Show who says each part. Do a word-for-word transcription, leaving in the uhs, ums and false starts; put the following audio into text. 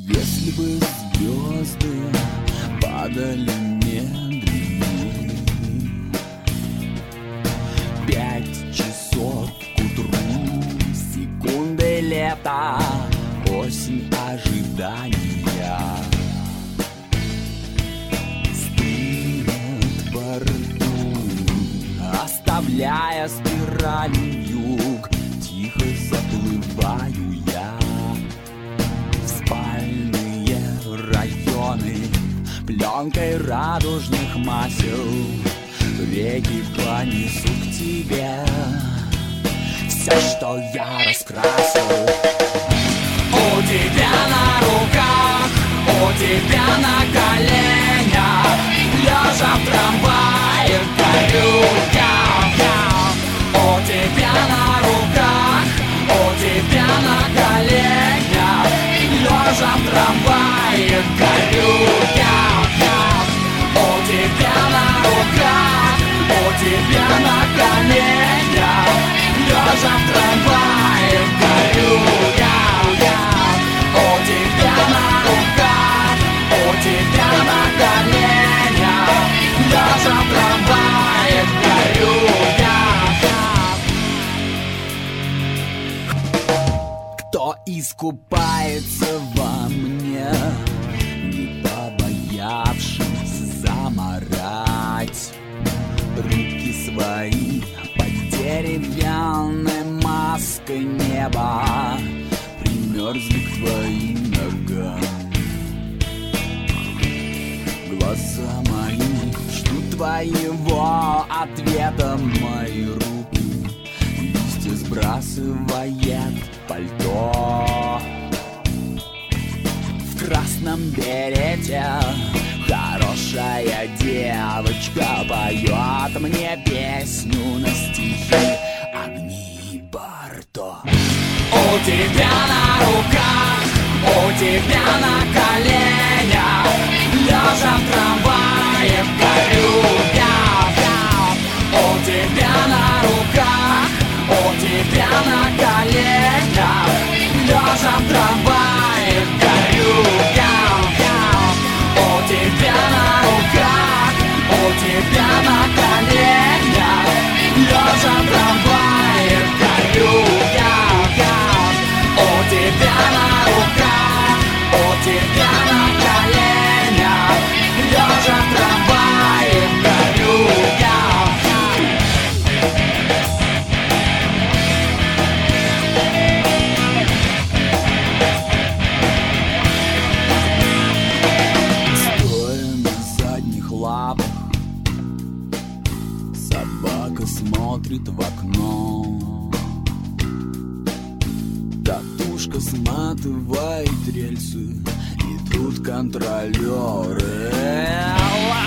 Speaker 1: Если бы звезды падали медленнее, пять часов к утру, секунды лета, осень ожидания. Стынет во рту, оставляя спираль юг, тихо заплываю я в спальные районы, пленкой радужных масел реки понесу к тебе все, что я раскрасил. У тебя на руках, у тебя на коленях, лежа в трамвае, горю я. У тебя на руках, у тебя на коленях, лежа в трамвае, горю я. У тебя на руках, у тебя на коленях, лежа в трамвае, горю я. У тебя на руках, у тебя на коленях, лежа в трамвае, горю я. Кто искупается во мне, не побоявшись заморать руки свои под деревянной маской неба, примерзли к твоим ногам. Глаза мои ждут твоего ответа, мои руки листья сбрасывает пальто. В красном берете хорошая девочка поет мне песню на стихи огни Барто. У тебя на руках, у тебя на коленях, лежа в трамвае, горю я. У тебя на руках, у тебя на коленях, лежа в трамвае, горю я. У тебя на руках, у тебя на коленях, лежа в трамвае, горю я. У тебя на руках, у тебя на коленях, лежа в трамвае, горю я. Стоя на задних лапах, собака смотрит в окно. Татушка сматывает рельсы, и тут контролеры.